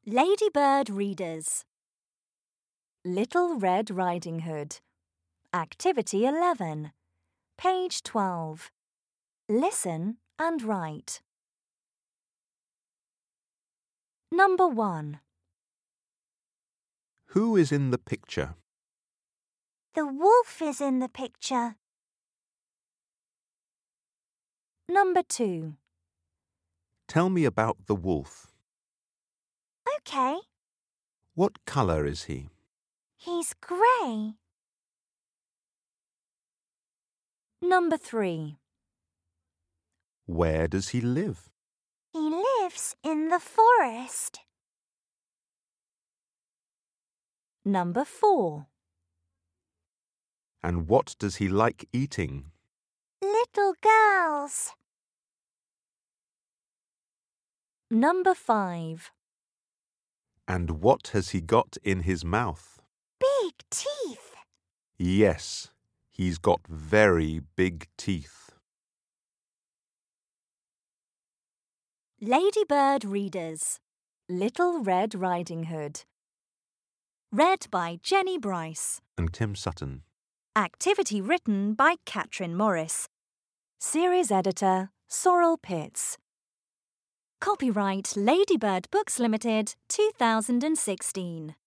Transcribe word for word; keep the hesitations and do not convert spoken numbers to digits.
Ladybird Readers. Little Red Riding Hood. Activity eleven. Page twelve. Listen and write. Number one. Who is in the picture? The wolf is in the picture. Number two. Tell me about the wolf. OK, What colour is he? he's grey. Number three. Where does he live? He lives in the forest. Number four. And what does he like eating? Little girls. Number five. And what has he got in his mouth? Big teeth. Yes, he's got very big teeth. Ladybird Readers. Little Red Riding Hood. Read by Jenny Bryce. And Tim Sutton. Activity written by Catherine Morris. Series editor Sorrel Pitts. Copyright Ladybird Books Limited two thousand sixteen.